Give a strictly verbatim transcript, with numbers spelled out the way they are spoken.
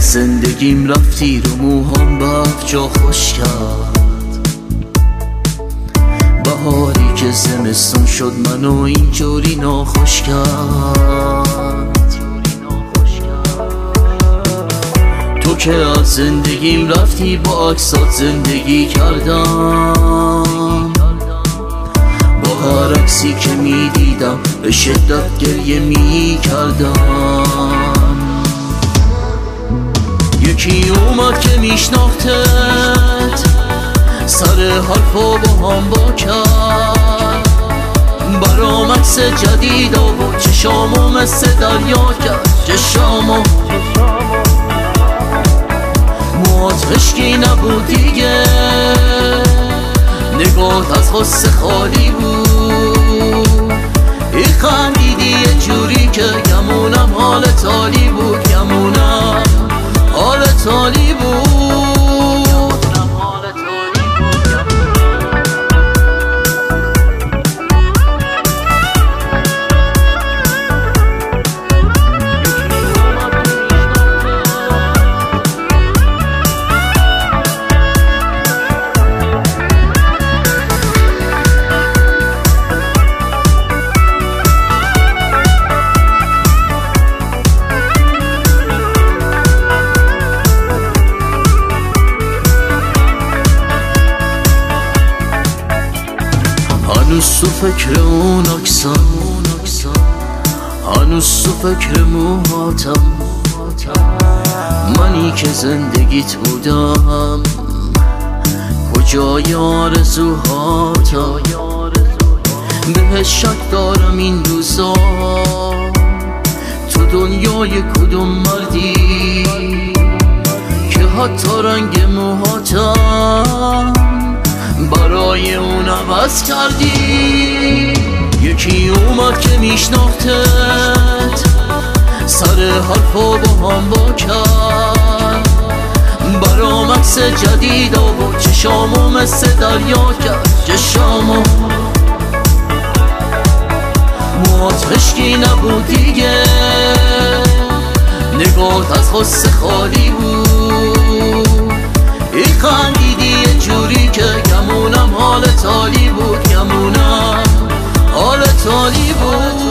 زندگیم رفتی رو موهام بد جا خوش کرد. بهاری که زمستون شد منو اینجوری ناخوش کرد. تو که از زندگیم رفتی با عکسات زندگی کردم. با هر عکسی که می دیدم به شدت گریه می کردم. یکی اومد که میشناختت سر حرفا با هم با کرد. برام عکس جدید و چشامو مثل دریا کرد. چشامو موات خشکی نبود دیگه، نگات از غصه خالی بود. ای خندیدی یه جوری که گمونم حال تالی بود. گمونم حال تالی بود. هنوز تو فکر اون اکسم، هنوز تو فکر موهاتم. منی که زندگیت بودم کجای آرزوهاتم. بهش شک دارم این روزا تو دنیای کدوم مردی که حتی رنگ موهاتم برای اون عوض کردی. یکی اومد که میشناختت سر حرفا با هم با کرد. برام عکس جدید و چشامو مثل دریا کرد. چشامو موات خشکی نبود دیگه، نگات از غصه خالی بود. ای خندیدی یه جوری که گمونم حال تالی بود. گمونم حال تالی بود.